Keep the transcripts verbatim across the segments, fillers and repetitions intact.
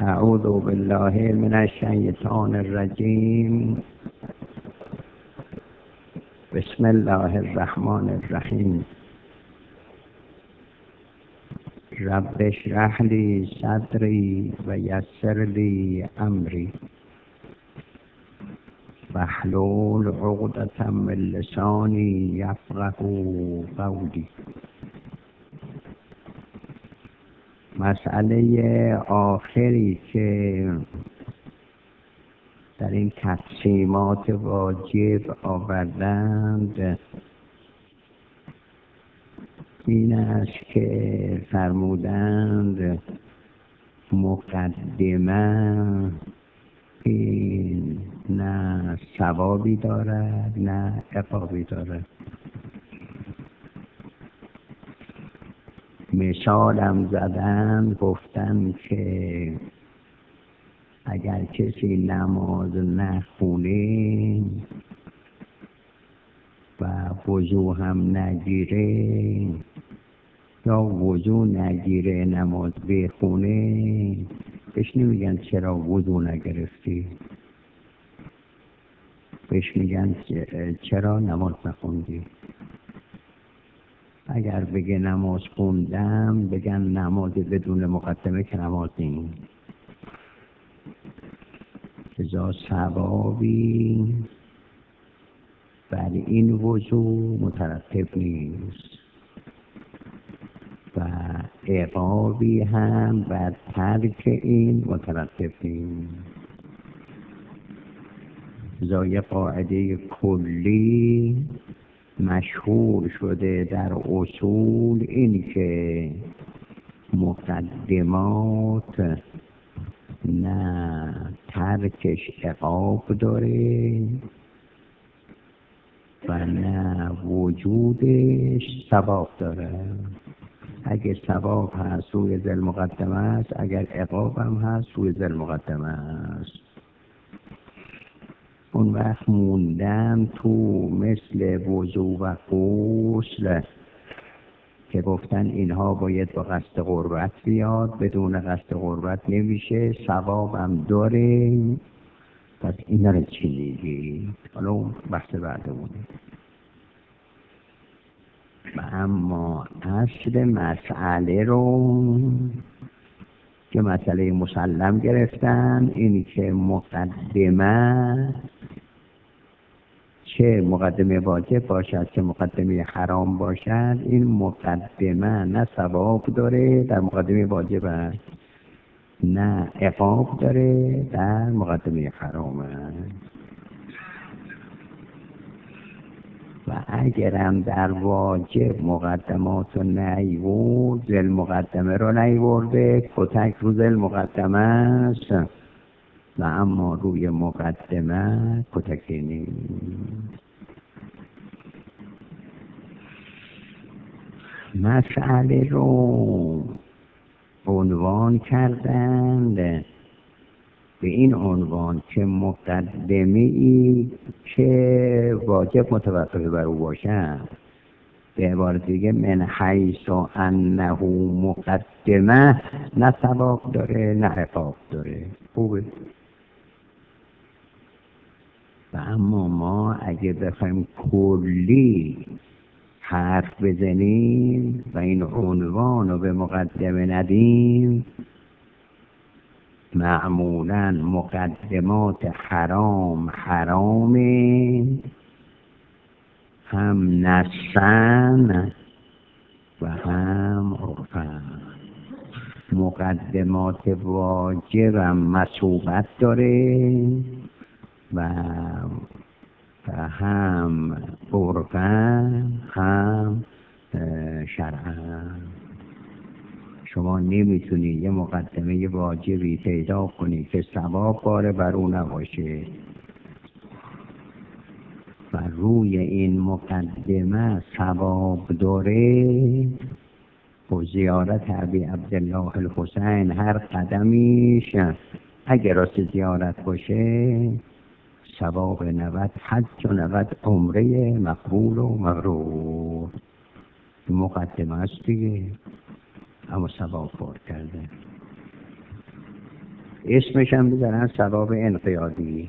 اعوذ بالله من الشیطان الرجیم. بسم الله الرحمن الرحیم. رب اشرح لی صدری و یسر لی امری واحلل عقدة من لسانی یفقهوا قولی. مسئله آخری که در این تقسیمات واجب آوردند این است که فرمودند مقدمه این نه ثوابی دارد نه عقابی دارد. مثالم زدن گفتن که اگر کسی نماز نخونه و وضو هم نگیره یا وضو نگیره نماز بخونه بهش نمیگن چرا وضو نگرفتی، بهش میگن چرا نماز نخوندی. اگر بگه نماز خوندم بگن نماز بدون مقدمه که نماز نیست. لذا ثوابی بر این وضو مترتب نیست و عقابی هم بر ترک این مترتب نیست. لذا یه قاعده کلی مشهور شده در اصول این که مقدمات نه ترکش عقاب داره و نه وجودش ثواب داره. اگه ثواب هست سوی ذی المقدمه است، اگر عقاب هم هست سوی ذی المقدمه است. اون وقت موندن تو مثل وضو و غسل که گفتن اینها باید با قصد قربت بیاد، بدون قصد قربت نمیشه، ثواب هم داره. پس اینا رو چی میگی؟ حالا اون بحث بعدمونه. و اما اصل مسئله رو که مسئله مسلم گرفتن این که مقدمه چه مقدمه واجب باشد چه مقدمه حرام باشد، این مقدمه نه ثواب داره در مقدمه واجب است نه عقاب داره در مقدمه حرام است. و اگرم در واجب مقدمات رو نیورد ذی المقدمه رو نیورده کتک رو ذی المقدمه است و اما روی مقدمه کتکی نیست. مسئله رو عنوان کردند به این عنوان که مقدمه ای که واجب متوقف بر او باشد، به عبارت دیگه من حیث انه مقدمه نه ثواب داره نه عقاب داره. خوبه. و اما ما اگه بخوایم کلی حرف بزنیم و این عنوان رو به مقدمه ندیم، معمولاً مقدمات حرام حرامه هم نصاً و هم عرفاً. مقدمات واجب هم مثوبت داره و هم عرفاً هم شرعاً. شما نمیتونید یه مقدمه واجبی پیدا کنید که ثواب باره بر اون نباشه و روی این مقدمه ثواب داره. و زیارت ابی عبدالله الحسین هر قدمیش اگر راست زیارت باشه ثواب نود حج و نود عمره مقبول و مبرور. مقدمه است دیگه، اما ثواب بار کرده. اسمش هم بزنن ثواب انقیادی.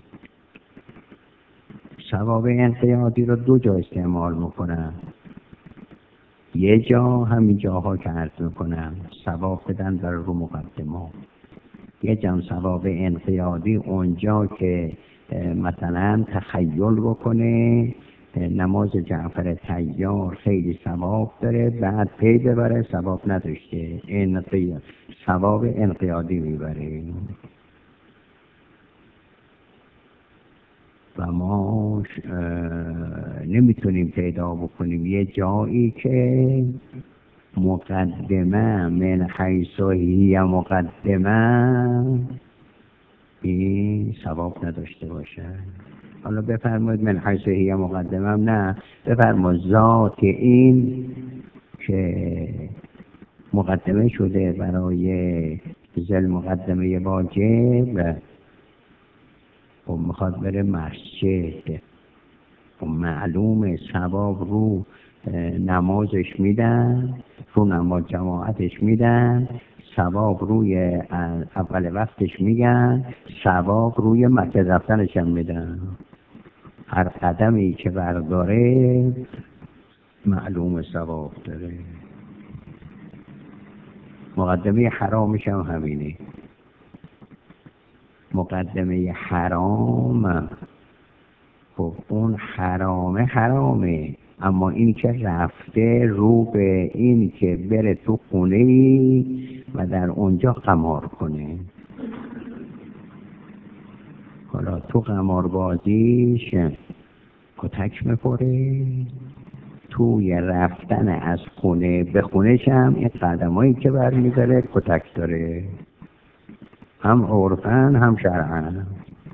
ثواب انقیادی رو دو جا استعمال میکنن. یه جا همین جاها که عرض میکنم ثواب بدن در رو مقدمه. یه جا ثواب انقیادی اونجا که مثلا تخیل بکنه نماز جعفر طیار خیلی ثواب داره، بعد پی ببره ثواب نداشته، انقیاد ثواب انقیادی میبره. و ما نمیتونیم پیدا بکنیم یه جایی که مقدمه من حیث هی مقدمه این ثواب نداشته باشه. حالا بفرمایید من حیث هی مقدمه هم نه، بفرمایید ذات این که مقدمه شده برای ذل مقدمه واجب و میخواد بره مسجد و معلوم ثواب رو نمازش میدن، رو نماز جماعتش میدن، ثواب روی اول وقتش میگن، ثواب روی مسجد رفتنش هم میدن. هر قدمی که برداره معلوم ثواب داره. مقدمه حرامش هم همینه. مقدمه حرام خب اون حرامه حرامه، اما این که رفته رو به این که بره تو خونه و در اونجا قمار کنه. حالا تو قمار بازیش کتک میخوره، توی رفتن از خونه به خونش هم این قدمایی که برمیداره کتک داره، هم عرفن هم شرعن.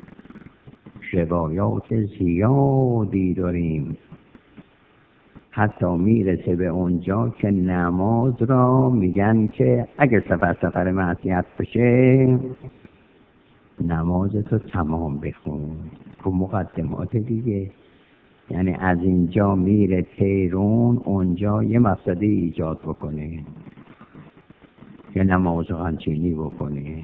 روایات زیادی داریم حتی میرسه به اونجا که نماز را میگن که اگر سفر سفر معصیت بشه نمازتو تمام بخون. تو مقدمات دیگه، یعنی از اینجا میره تیرون اونجا یه مفسده ایجاد بکنه، یه نماز غنچینی بکنه.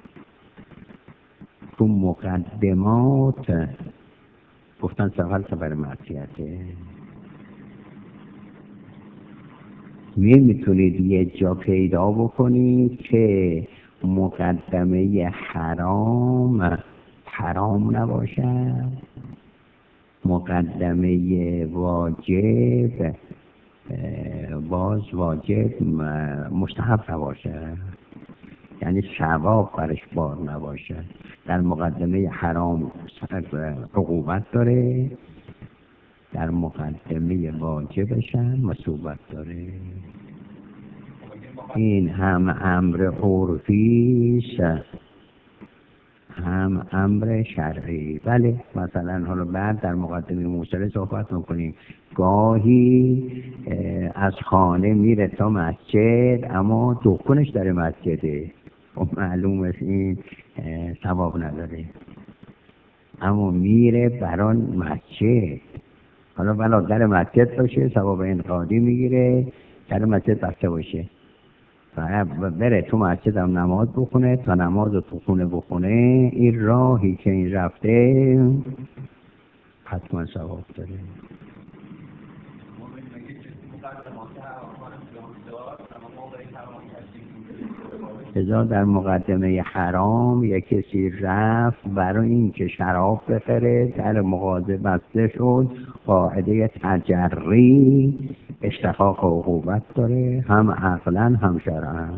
تو مقدمات گفتن سفر سفر معصیته. نمیتونید یه جا پیدا بکنید که مقدمه حرام حرام نباشد، مقدمه واجب باز واجب مستحب نباشد، یعنی ثواب برش بار نباشد. در مقدمه حرام عقوبت داره، در مقدمه واجبش هم مثوبت داره. این هم امر عرفی هم امر شرعی. بله مثلا حالا بعد در مقدمه موصله صحبت میکنیم. گاهی از خانه میره تا مسجد اما دکونش در مسجده، معلوم است این ثواب نداره، اما میره بران مسجد. حالا بلا در مسجد باشه ثواب انقیادی میگیره، در مسجد بسته باشه بره تو مسجد هم نماز بخونه، تا نماز رو تو خونه بخونه، این راهی که این رفته حتما ثواب داره. ازا در مقدمه حرام یک کسی رفت برای اینکه شراب بخره، در مغازه بسته شد، قاعده تجری استحقاق عقوبت داره، هم عقلا هم شرعا،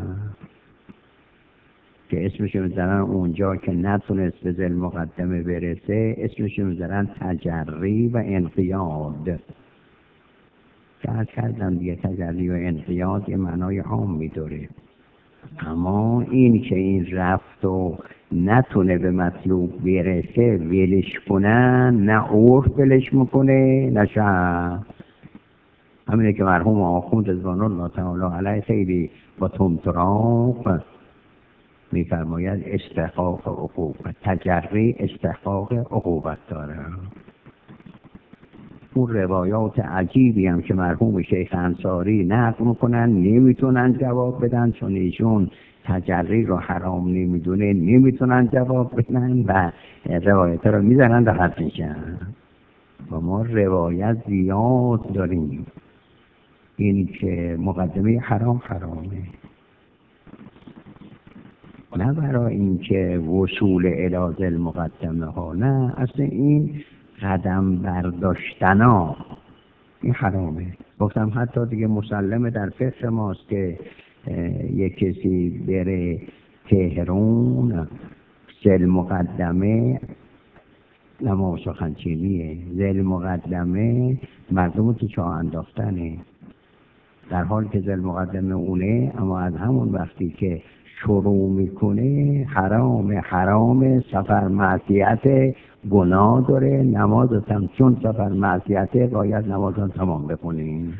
که اسمشو میذارن اونجا که نتونست به ذل مقدمه برسه اسمشو میذارن تجری و انقیاد. که کردم دیگه تجری و انقیاد یه معنای عام میداره، اما این که این رفت و نتونه به مطلوب برسه ولش کنن، نه عرف ولش میکنه نه شرع. همینه که مرحوم آخوند رضوان الله تعالی علیه خیلی با طمطراق میفرماید استحقاق عقوبت، تجری استحقاق عقوبت داره. اون روایات عجیبی هم که مرحوم شیخ انصاری نقل میکنن نمیتونن جواب بدن، چون ایشون تجری رو حرام نمیدونه نمیتونن جواب بدن و روایت رو میزنن و حد میشن. و ما روایت زیاد داریم این که مقدمه حرام حرامه، نه برای اینکه وصول الی المقدمه ها، نه، اصلا این قدم برداشتن ها این حرامه. گفتم حتی دیگه مسلمه در فقه ماست که یک کسی بره تهران زل مقدمه نماز سخنچینیه، زل مقدمه مردم تو چاه انداختنه، در حال که زل مقدمه اونه، اما از همون وقتی که شروع میکنه حرام حرام سفر معصیت گناه داره، نمازت هم چون سفر معصیته باید نمازت تمام بکنیم.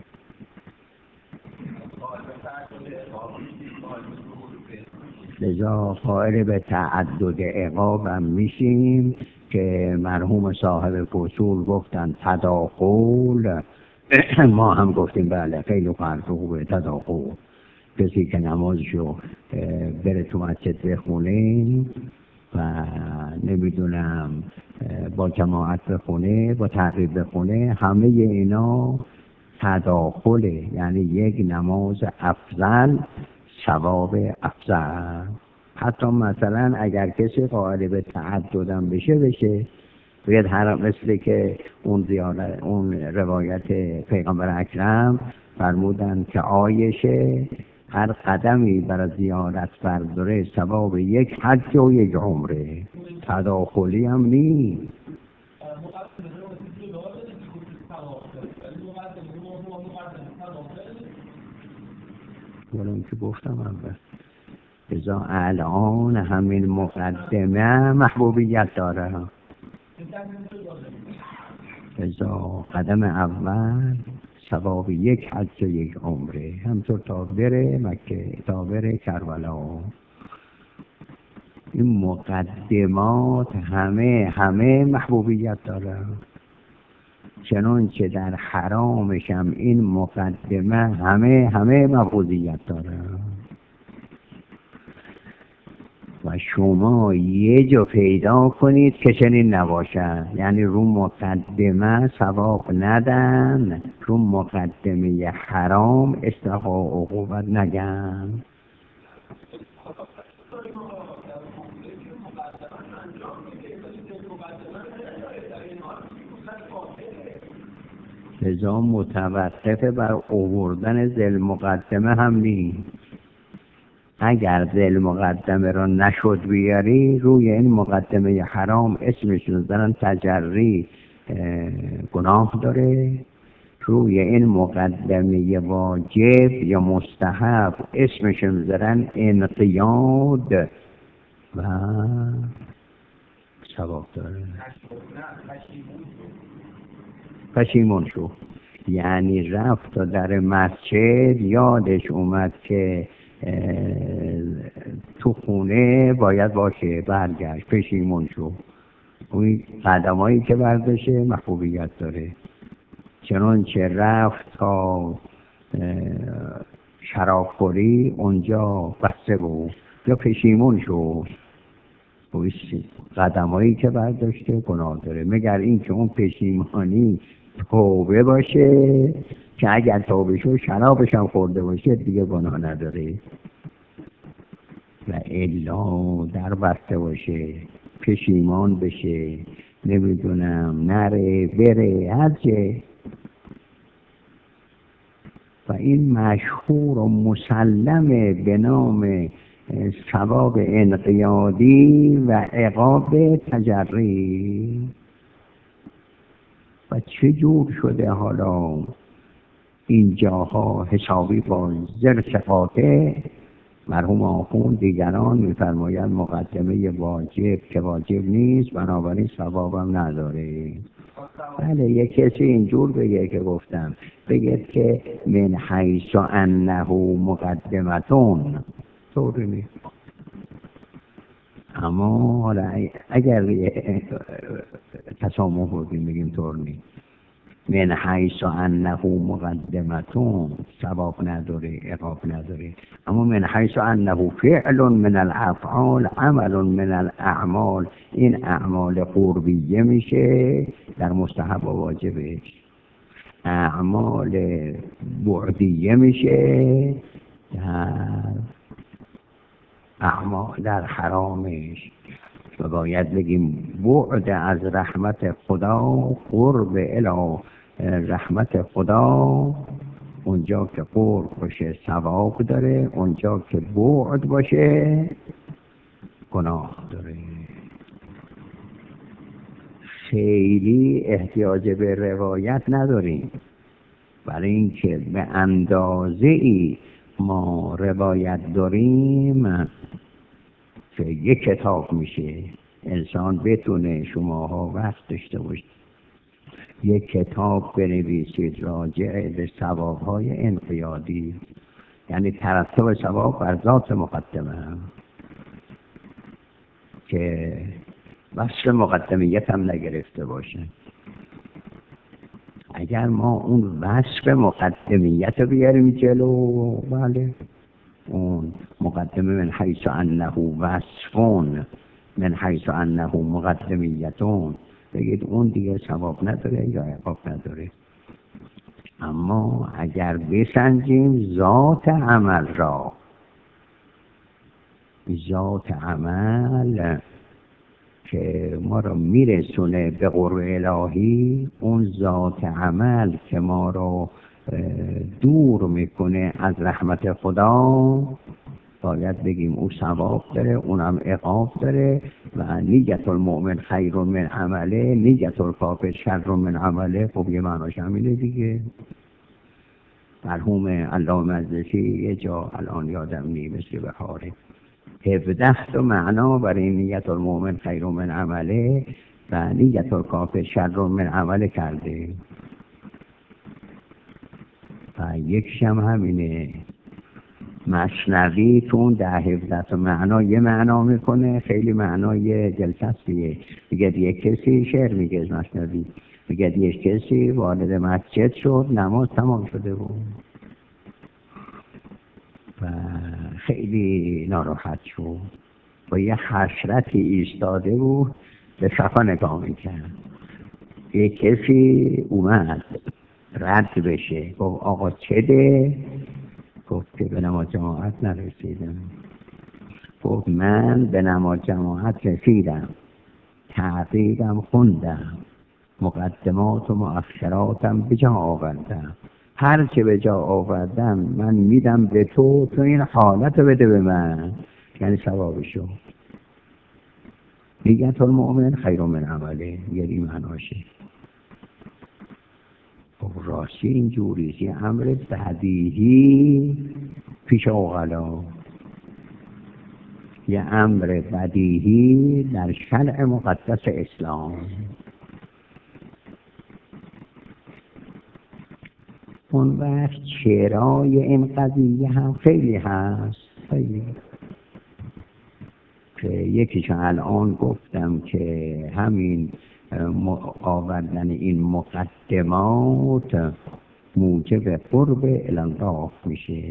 لذا قائل به تعدد عقاب هم میشیم که مرحوم صاحب فصول گفتن تداخل، ما هم گفتیم بله خیلی فرق خوبه تداخل. کسی که نمازشو بره تو مسجد بخونه و نمیدونم با جماعت بخونه، با تعقیب بخونه، همه اینا تداخله، یعنی یک نماز افضل ثواب افضل. حتی مثلا اگر کسی قائل به تعددم بشه بشه باید هر مثل که اون زیارت اون روایت پیغمبر اکرم فرمودن که عایشه هر قدمی برای زیارت برداره ثواب یک حج و یک عمره. تداخلی هم نیست. ولون که گفتم اول ازا الان همین مقدمه محبوبیت داره. ازا قدم اول ثواب یک حج و یک عمره، همطور تا بره مکه، تا بره کربلا. این مقدمات همه همه محبوبیت داره، چنانچه در حرامش هم این مقدمه همه همه محبوبیت داره. و شما یه جا پیدا کنید که چنین نباشد، یعنی رو مقدمه ثواب ندن، رو مقدمه حرام استحقاق عقوبت نگن. لذا متوقف بر آوردن ذل مقدمه هم نیست. اگر ذل مقدمه را نشد بیاری، روی این مقدمه حرام اسمشون دارن تجری گناه داره، روی این مقدمه واجب یا مستحب اسمشون دارن انقیاد و ثواب داره. پشیمون شو، یعنی رفت تا در مسجد یادش اومد که تو خونه باید باشه، برگشت، پشیمون شو. اون قدمایی که برداشته محبوبیت داره. چنانچه رفت تا شرابخوری اونجا بسته بود یا پشیمون شو، قدمایی که برداشته گناه داره، مگر این که اون پشیمانی توبه باشه که اگر توبه شو شرابش هم خورده باشه دیگه گناه نداره. و الا در بسته باشه، پشیمان بشه، نمیدونم نره بره هرچه. و این مشهور و مسلمه به نام ثواب انقیادی و عقاب تجری. و چه جور شده حالا اینجاها حسابی با زرس قاطع مرحوم آخوند دیگران میفرمایند مقدمه واجب که واجب نیست، بنابراین ثوابم نداره. بله یک کسی اینجور بگه که گفتم بگه که من حیث انه مقدمتون، طوری نیست. اما حالا اگر تسامح بودیم بگیم طور نیست. من حیث انه مقدمتون ثواب نداره، عقاب نداره. اما من حیث انه فعل من الافعال عمل من الاعمال، این اعمال قربیه میشه در مستحب و واجبش، اعمال بعدیه میشه در اعمال در حرامش. و باید بگیم بعد از رحمت خدا، قرب الی رحمت خدا، اونجا که قرب باشه ثواب داره، اونجا که بعد باشه گناه داره. خیلی احتیاج به روایت نداریم، برای اینکه به اندازه ای ما روایت داریم که یک کتاب میشه انسان بتونه، شماها وقت داشته باشید یک کتاب بنویسید راجع به ثواب‌های انقیادی، یعنی ترتب ثواب بر ذات مقدمه، که وصف مقدمیت هم نگرفته باشه. اگر ما اون وصف مقدمیت رو بیاریم جلو، بله اون مقدمه من حیث انه وصفون من حیث انه مقدمیتون، بگید اون دیگه ثواب نداره یا عقاب نداره. اما اگر بسنجیم ذات عمل را، ذات عمل که ما رو میرسونه به قرب الهی، اون ذات عمل که ما رو دور میکنه از رحمت خدا، باید بگیم او ثواب داره، اونم عقاب داره. و نیت المؤمن خیر من عمله، نیت الکافر شر من عمله. خب یه معناش همینه دیگه. مرحوم علامه مجلسی یه جا الان یادم نی مثل بهاره هفده تا معنا برای نیت المؤمن خیر من عمله و نیت الکافر شر من عمله کرده و یکش هم همینه. مثنوی تو اون ده هفده تا معنا یه معنا میکنه، خیلی معنای دلچسبیه. میگه یک کسی شعر میگه از مثنوی، میگه یک کسی وارد مسجد شد، نماز تمام شده بود و خیلی ناراحت شد، با یه حسرتی ایستاده بود به صفا نگاه میکرد. یک کسی اومد رد بشه، گفت آقا چه ده؟ گفت که به نماز جماعت نرسیدم. گفت من به نماز جماعت رسیدم، تعقیدم خوندم، مقدمات و مؤخراتم به جا آوردم، هر چه به جا آوردم من میدم به تو، تو این حالت رو بده به من، یعنی ثوابشو. نیت المؤمن خیر من عمله، یعنی معناشه. خب راستی اینجوری یه امر بدیهی پیش اوغلا، یه امر بدیهی در شرع مقدس اسلام. اون وقت چرای این قضیه هم خیلی هست، خیلی که یکیش الان گفتم که همین آوردن این مقدمات موجب قرب الله میشه.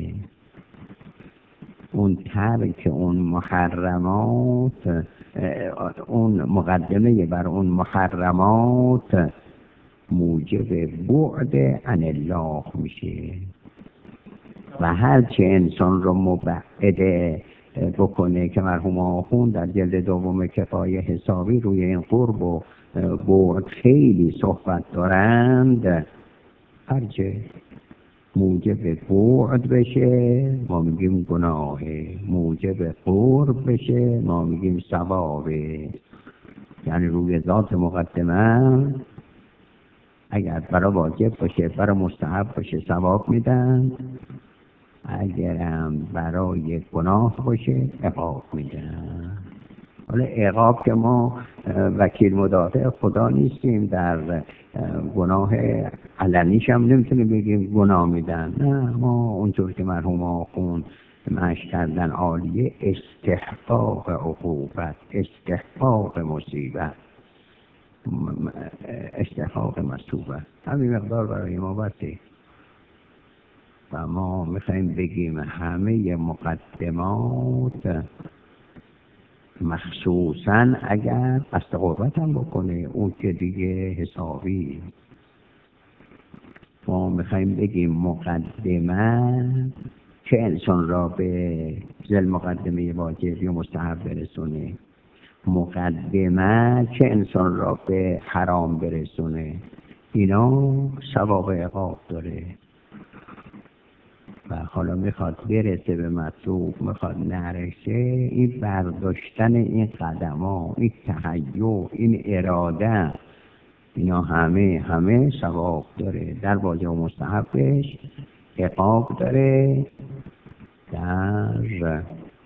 اون ترک اون محرمات، اون مقدمه بر اون محرمات موجب بعد عن الله میشه. و هرچه انسان رو مبعد بکنه، که مرحوم آخوند در جلد دوم کفایه حسابی روی این قرب و بعد خیلی صحبت دارند، هرچه موجب بعد بشه ما میگیم گناهه، موجب قرب بشه ما میگیم ثوابه. یعنی روی ذات مقدمه اگر برای واجب باشه، برای مستحب باشه ثواب میدن، اگرم برای گناه باشه عقاب میدن. حالا عقاب که ما وکیل مدافع خدا نیستیم، در گناه علنیش هم نمیتونیم بگیم گناه میدن، نه، ما اونطور که مرحوم آخوند مشق کردن عالیه، استحقاق عقوبت، استحقاق مصیبت، استحقاق مطلوب است. همین مقدار برای ما بسه و ما میخوایم بگیم همه مقدمات، مخصوصا اگر قصد قربت هم بکنه اون که دیگه حسابی. ما میخوایم بگیم مقدمه که انسان را به ذل مقدمه واجب یا مستحب برسونه، مقدمه که انسان را به حرام برسونه، اینا ثواب عقاب داره. و حالا میخواد برسه به مطلوب، میخواد نرسه، این برداشتن این قدم ها، این تهیع، این اراده، اینا همه همه ثواب داره. در واجب و مستحبش عقاب داره، در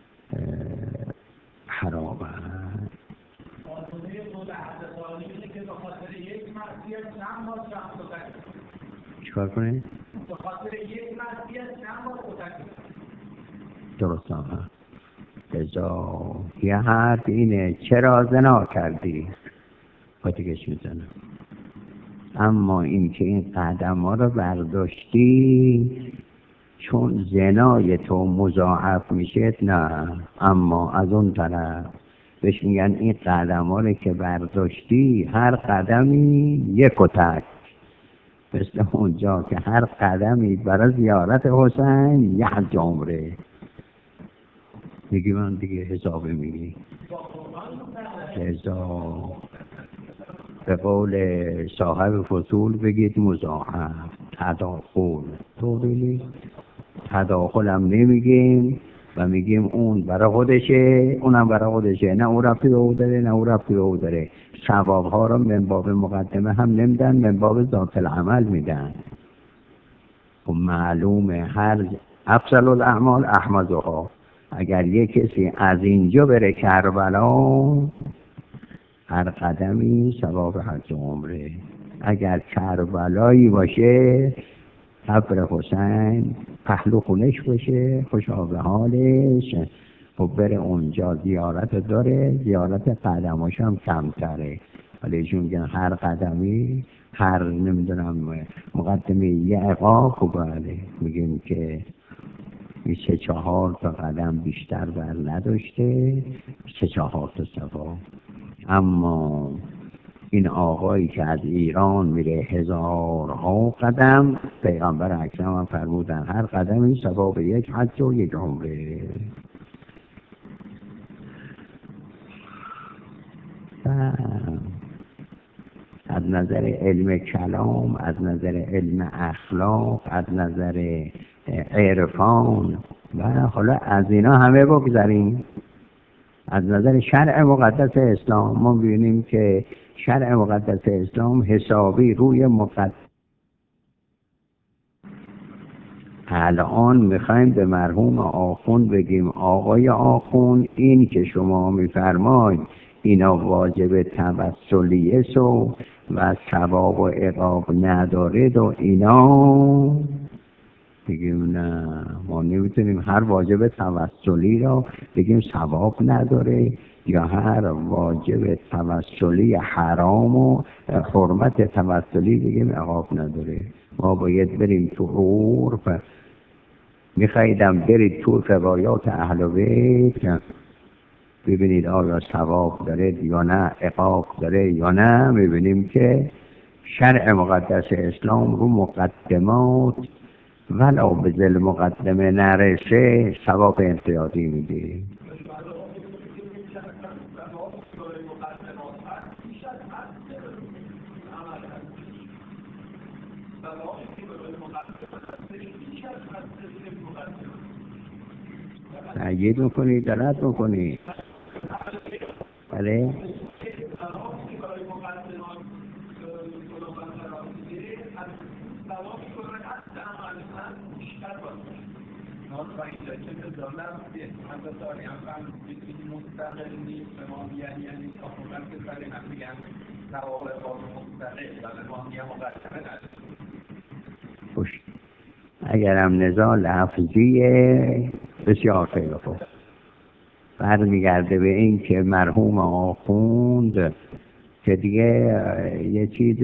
حرام چیکار کنه؟ به خاطر یک معصیت چند بار کتک درست آمد. ازا یه حرف اینه چرا زنا کردی؟ کتکش میزنه. اما این که این قدم ها رو برداشتی چون زنای تو مضاعف میشه نه، اما از اون طرف بهش میگن این قدم ها رو که برداشتی هر قدمی یک کتک، مثل اونجا که هر قدمی برای زیارت حسین یه حج عمره. میگی من دیگه حسابه میگی حساب به قول صاحب فصول بگید مضاعف تداخل. طوری نیست، تداخل هم نمیگیم و میگیم اون برای خودشه اونم برای خودشه، نه اون رفتی به او داره نه اون رفتی به او داره. ثواب ها رو من باب مقدمه هم نمیدن، من باب ذات العمل میدن. و معلومه هر افضل الاعمال احمدها. اگر یک کسی از اینجا بره کربلا هر قدمی ثواب حج عمره. اگر کربلایی باشه قبر حسین پهلو خونش باشه خوشا به حالش و بره اونجا زیارت داره، زیارت قدماش هم کمتره. ولی ایشون میگن هر قدمی هر نمیدونم مقدمه یه عقاب و بله میگیم که این سه چهار تا قدم بیشتر بر نداشته، سه چهار تا ثواب. اما این آقایی که از ایران میره هزارها قدم، پیغمبر اکرم هم فرمودن هر قدمی ثواب یک حج و یک عمره. از نظر علم کلام، از نظر علم اخلاق، از نظر عرفان و حالا از اینا همه بگذاریم. از نظر شرع مقدس اسلام ما ببینیم که شرع مقدس اسلام حسابی روی مقدس. الان میخوایم به مرحوم آخوند بگیم آقای آخوند این که شما میفرمایید اینا واجب توسلیه سو و ثواب و عقاب ندارد و اینا بگیم نه، ما نمیتونیم هر واجب توسلی را بگیم ثواب نداره یا هر واجب توسلی حرام و حرمت توسلی بگیم عقاب نداره. ما باید بریم تو عرف. میخوایدم برید تو روایات اهل بیت ببینید آیا ثواب داره یا نه، عقاب داره یا نه. میبینیم که شرع مقدس اسلام رو مقدمات ولو به ذل مقدمه نرسه ثواب انفرادی میده. تأیید میکنی دلت میکنی بله خوش. اگرم نزاع لفظیه بسیار خیلی خوب برمیگرده به این که مرحوم آخوند که دیگه یه چیز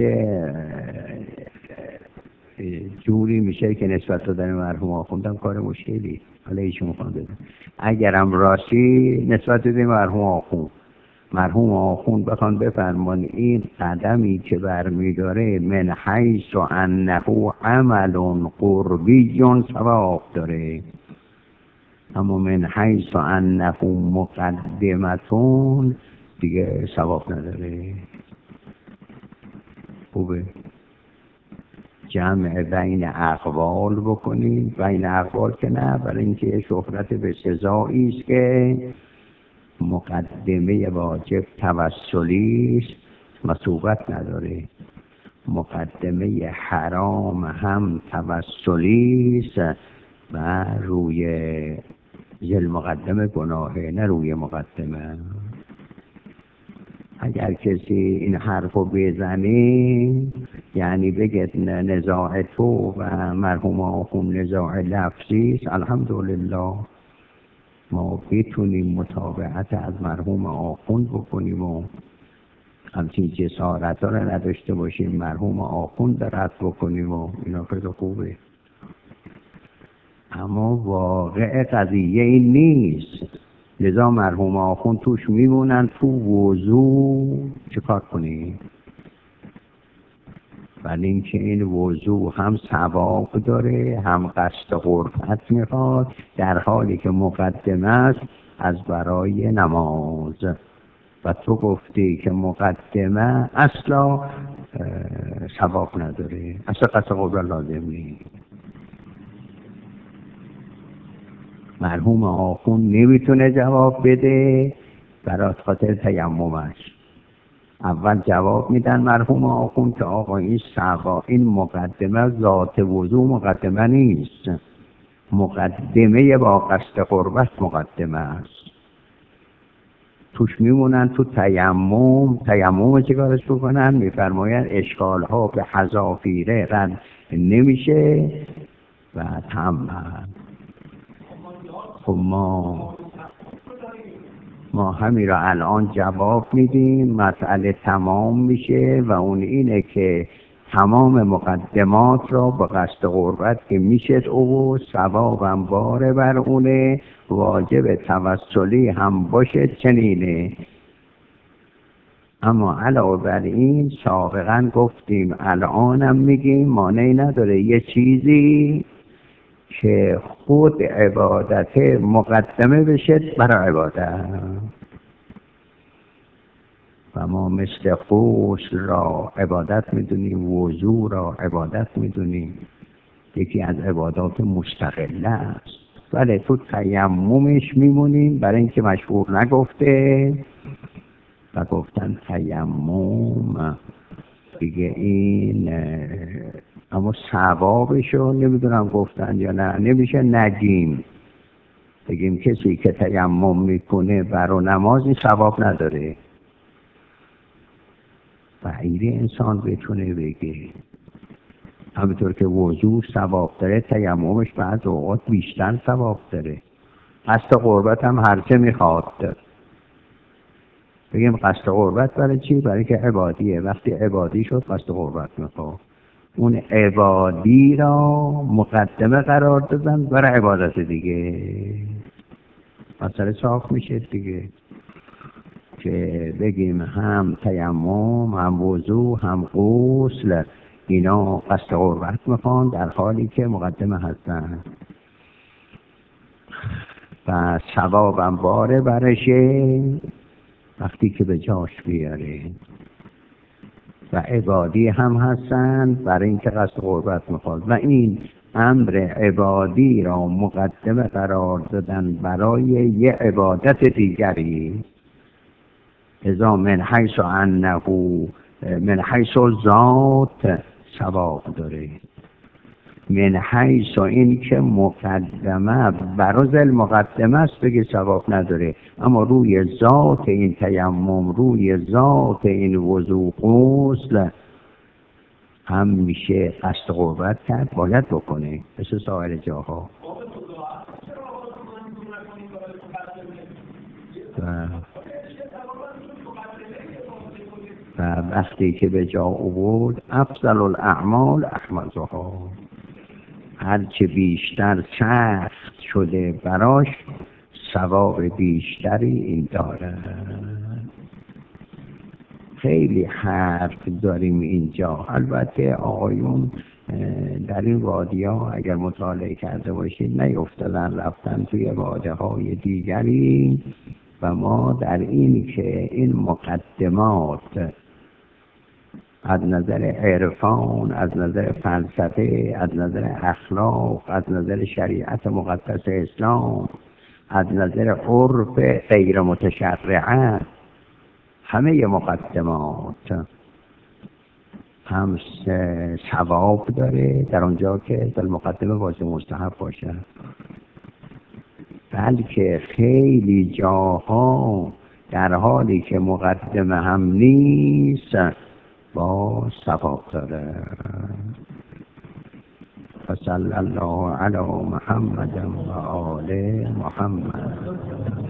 جوری میشه که نسبت دادن مرحوم آخوندم کار مشکلی. حالا ایشون خونده اگرم راستی نسبت دادن مرحوم آخوند مرحوم آخوند بخوان بفرمان این قدمی که برمیداره من حیث و انه عمل قربی ثواب داره، اما من حیث و انه مقدمتون دیگه ثواب نداره. خوبه جمع بین اقوال بکنیم، بین اقوال که نه، برای اینکه شهرت به سزایی است که مقدمه واجب توسلی است مصوبت نداره، مقدمه حرام هم توسلی است و روی ذل مقدمه گناهه، نه روی مقدمه. اگر کسی این حرفو بزنه یعنی بگه نزاع تو و مرحوم آخوند نزاع لفظی است، الحمدلله ما بتونیم متابعت از مرحوم آخوند بکنیم و همچین جسارت ها رو نداشته باشیم مرحوم آخوند رد بکنیم و اینا خیلی خوبه. اما واقع قضیه این نیست، لذا مرحوم آخوند توش میمونن تو وضوع چه کار کنیم؟ ولی اینکه این وضوع هم ثواب داره هم قصد غرفت میخواد، در حالی که مقدمه است از برای نماز و تو گفتی که مقدمه اصلا ثواب نداره، اصلا قصد غرفت لازم نیست. مرحوم آخوند نمیتونه جواب بده برای خاطر تیممش. اول جواب میدن مرحوم آخوند که آقا این سوا این مقدمه ذات وضوع مقدمه نیست، مقدمه با قصد قربت مقدمه است. توش میمونن تو تیمم، تیمم چه کارش بکنن؟ میفرماین اشکال ها به حذافیره رد نمیشه و تمام. خب ما ما همین را الان جواب میدیم، مسئله تمام میشه و اون اینه که تمام مقدمات را با قصد قربت که میشه او ثوابم باره بر اونه، واجب توسلی هم باشه چنینه. اما علاوه بر این سابقا گفتیم الانم میگیم مانعی نداره یه چیزی که خود عبادت مقدمه بشه برای عبادت. و ما مثل غسل را عبادت میدونیم، وضو را عبادت میدونیم، یکی از عبادات مستقله است، ولی تو تیممش میمونیم برای اینکه مشهور نگفته و گفتن تیمم دیگه این اما ثوابشو نمیدونم گفتن یا نه، نمیشه نگیم بگیم کسی که تیمم میکنه برای نماز این ثواب نداره. بعیده انسان بتونه بگه. همینطور که وضو ثواب داره تیممش بعض اوقات بیشتر ثواب داره. قصد قربت هم هرچه میخواد. بگیم قصد قربت برای چی؟ برای که عبادیه، وقتی عبادی شد قصد قربت میخواد. اون عبادی را مقدمه قرار دادن برای عبادت دیگه. مسئله صاف میشه دیگه که بگیم هم تیمم هم وضو هم غسل اینا قصد قربت میخوان در حالی که مقدمه هستن و ثوابم باره برشه وقتی که به جاش بیاره و عبادی هم هستن برای اینکه قصد قربت میخواد و این امر عبادی را مقدمه قرار دادن برای یه عبادت دیگری. اذا من حیث انه من حیث ذات ثواب داره، من حیث این که مقدمه برای ذل مقدمه است بگه ثواب نداره، اما روی ذات این تیمم روی ذات این وضو غسل هم میشه قصد قربت کرد، باید بکنه مثل سایر جاها. و و وقتی که به جا آورد افضل الاعمال احمدها، هرچه بیشتر سخت شده براش ثواب بیشتری این داره. خیلی حرف داریم اینجا. البته آقایون در این وادی‌ها اگر مطالعه کرده باشید نیفتادن رفتن توی واده های دیگری و ما در این که این مقدمات از نظر عرفان، از نظر فلسفه، از نظر اخلاق، از نظر شریعت مقدس اسلام، از نظر عرف غیر متشرعه، همه مقدمات هم ثواب داره در اونجا که در مقدمه واسه مستحب باشه، بلکه خیلی جاها در حالی که مقدمه هم نیست با ثواب داره. صلی الله علی محمد و آل محمد.